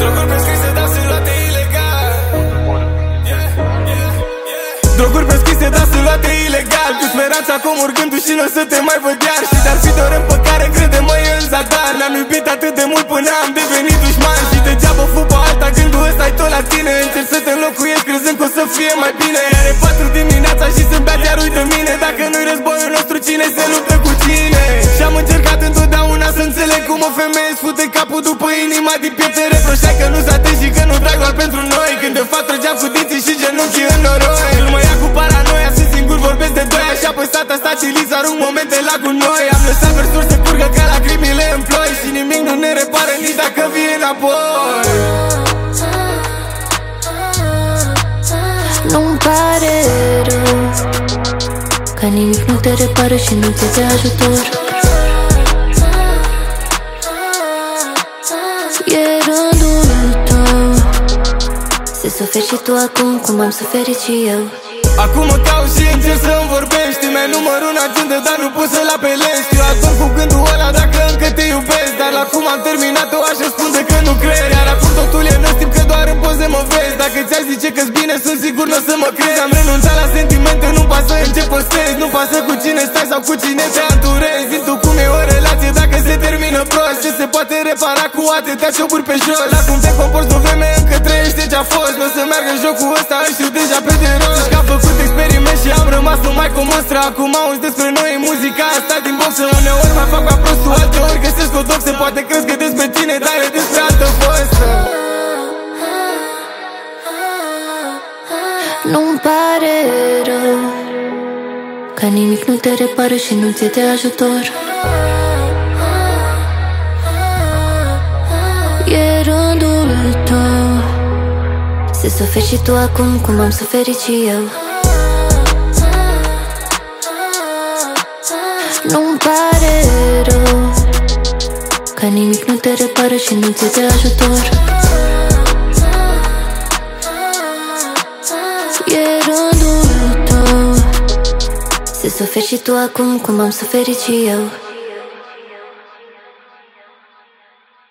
Droguri prescrise, dar sunt luate ilegal. Droguri prescrise, dar sunt luate ilegal. Cu speranța acum urcându-și și nu o să te mai văd iar. Și dar fi dorem pe care crede-mă e în zadar. Ne-am iubit atât de mult până am devenit dușman. Și degeaba fug pe alta, gândul ăsta e tot la tine. Încerc să te înlocuiesc crezând că o să fie mai bine. Are 4 dimineața și sunt beat iar uite mine. Dacă nu-i războiul nostru, cine se luptă cu cine? Și-am încercat întotdeauna să înțeleg cum o femeie sfute capul după inima din piept. Reproșai că nu-s atent și că nu trag doar pentru noi. Când de fapt trăgeam cu dinții și genunchii în noroi. Nu mă ia cu paranoia, sunt singur, vorbesc de doi. Așa păsat a stat Liz, arunc momente la cu noi. Am lăsat versuri să curgă ca lacrimile în ploi. Și nimic nu ne repară nici dacă vii înapoi. Nu-mi pare rău că nimic nu te repară și nu ți de ajutor. E rândul tău să suferi și tu acum cum am suferit și eu. Acum o caut și încerc să-mi vorbești. Mi-ai numărul în agenda, dar nu pot să-l apelezi. Eu adorm cu gândul ăla dacă încă te iubesc. Dar la cum am terminat-o aș răspunde că nu cred. Iar acum totul e nostim că doar în poze mă vezi. Dacă ți-aș zice că-s bine, sunt sigur n-o să mă crezi. Am renunțat la sentimente, nu-mi pasă în ce postezi. Nu pasă cu cine stai sau cu cine te anturezi. Zi tu cum e o relație dacă se termină prost. Ce se poate repara cu atâtea cioburi pe jos. La cum te comporți o vreme încă trăiește ce-a fost. Nu o să meargă jocul ăsta, îl știu deja pe de rost. Că am făcut experiment și am rămas numai cu monstră. Acum auzi despre noi muzica asta din boxă. Uneori mă fac ca prostul, alteori găsesc o doxă. Poate crezi că despre tine, dar e despre altă fostă. Nu-mi pare rău că nimic nu te repară și nu ți de ajutor. E rândul tău să suferi și tu acum cum am suferit și eu. Nu-mi pare rău că nimic nu te repară și nu ți de ajutor. E rândul tău să suferi și tu acum cum am suferit și eu.